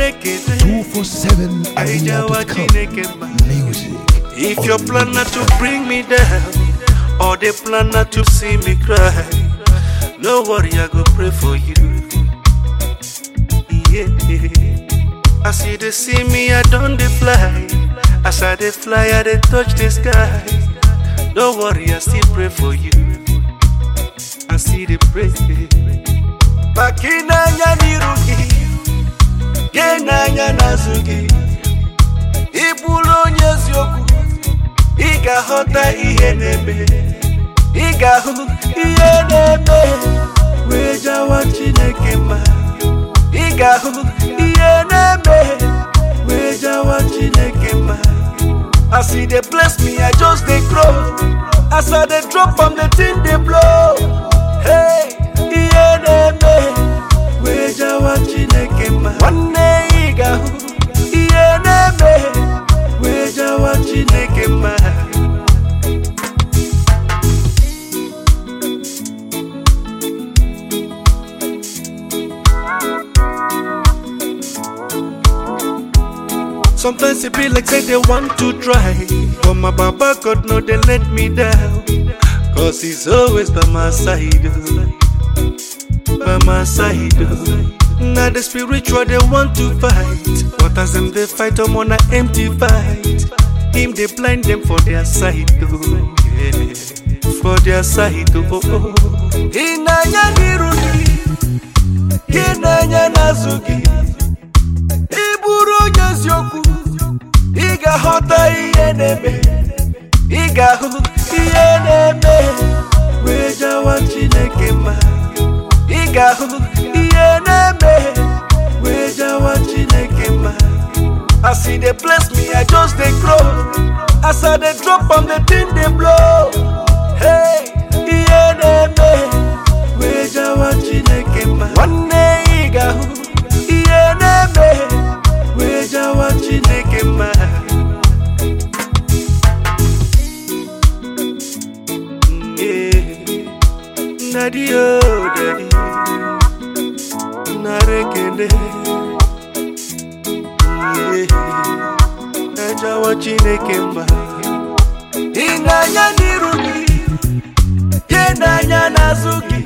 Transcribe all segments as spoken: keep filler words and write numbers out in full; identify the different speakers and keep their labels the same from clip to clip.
Speaker 1: two four seven arena dot com. Music.
Speaker 2: If your plan not to bring me down, or they plan not to see me cry, no worry, I go pray for you. Yeah. I see they see me, I don't they fly. As I they fly, I they touch the sky. Don't worry, I still pray for you. I see the pray. Bakina nyanirugi, genanya nazugi. Ibulo nyezioku, iga hota iheneme, iga hu iheneme. Weja wachineke ma, iga hu iheneme. Weja wachineke ma. I see they bless me, I just they grow. As I they drop on the thing they blow. Hey, iyeneme, weja wachineke ma. One day iga hu, iyeneme, weja wachineke ma. Sometimes it be like say they want to try, but my Baba God no they let me down. Cause he's always by my side, oh. By my side. Oh. Now the spiritual they want to fight, but as them they fight I'm on an empty fight. Him they blind them for their side, oh. Yeah. For their side, oh. Inanya niruni, kinanya nazugi. Iburo nyezioku, iga hota iyeneme, iga hu iyeneme. Weja wachineke ma, iga hu iyeneme. Weja wachineke ma. I see they bless me, I just they grow. As I they drop on the thing they blow. Hey, iyeneme. Weja wachineke ma. One day iga hu iyeneme. Weja wachineke ma. Yeah. Daddy oh daddy, narekende. Yeah. Weja wachineke ma. Inanya niruni, yenanya nazugi.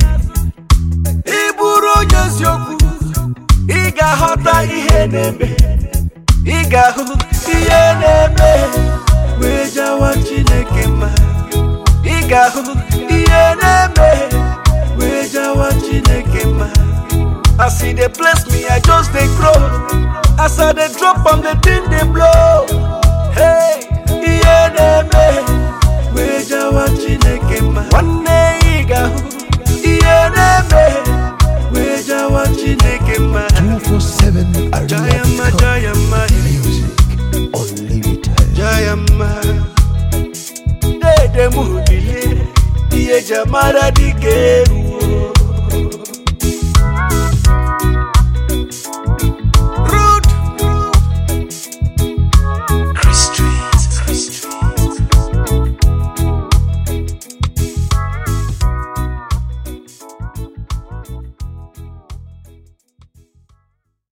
Speaker 2: Iburo nyezioku, iga hota iheneme. Iga hu iyeneme, weja wachineke ma. Iga hu iyeneme, weja wachineke ma. I see they bless me, I just they grow. As I they drop on the thing they blow. Hey, iyeneme, weja wachineke ma. One day iga hu iyeneme, weja wachineke ma.
Speaker 1: two four seven arena
Speaker 2: Jayama,
Speaker 1: dot com.
Speaker 2: Jayama,
Speaker 1: Music unlimited.
Speaker 2: Jayama, Dede Mudiye, Diye Jamara Dikeru.